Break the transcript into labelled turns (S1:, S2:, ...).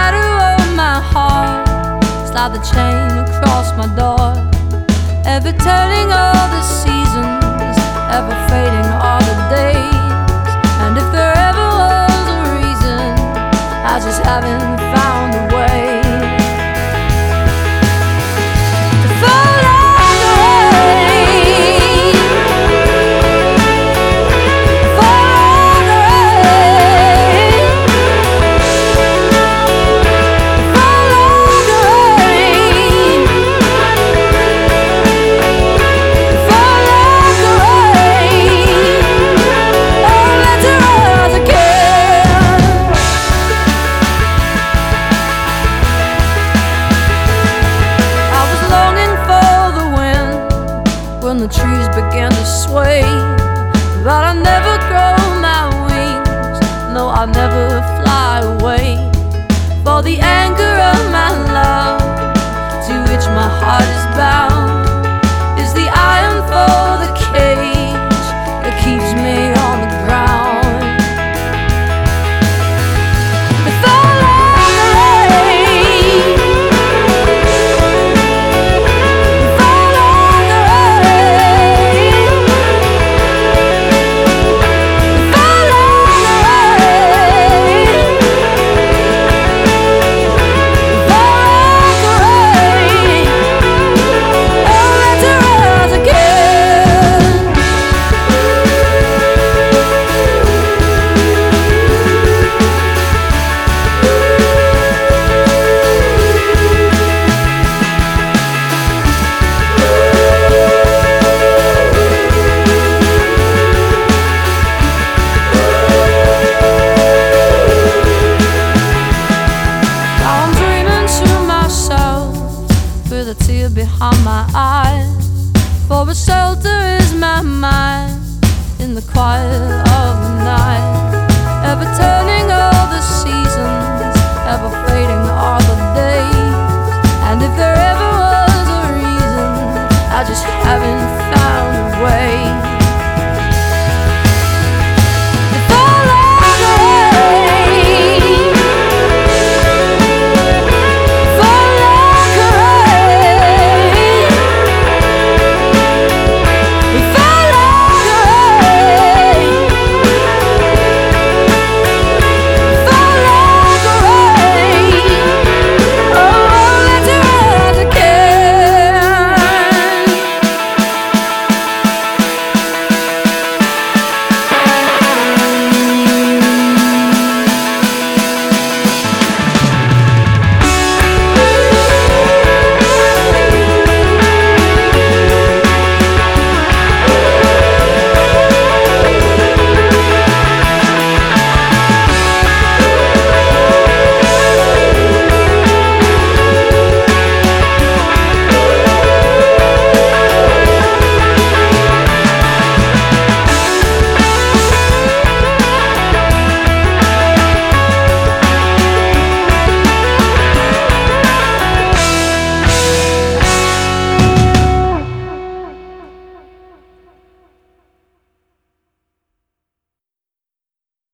S1: shadow of my heart, slide the chain across my door. Ever turning all the seasons, ever fading all the days. And if there ever was a reason, I just haven't found a way. When the trees began to sway, but I never grow my wings, no, I'll never fly away. For the anger of my love, to which my heart is bound, is the iron for the cage that keeps me on the ground. With a tear behind my eye, for a shelter is my mind in the quiet of the night. Ever turning all the seasons, ever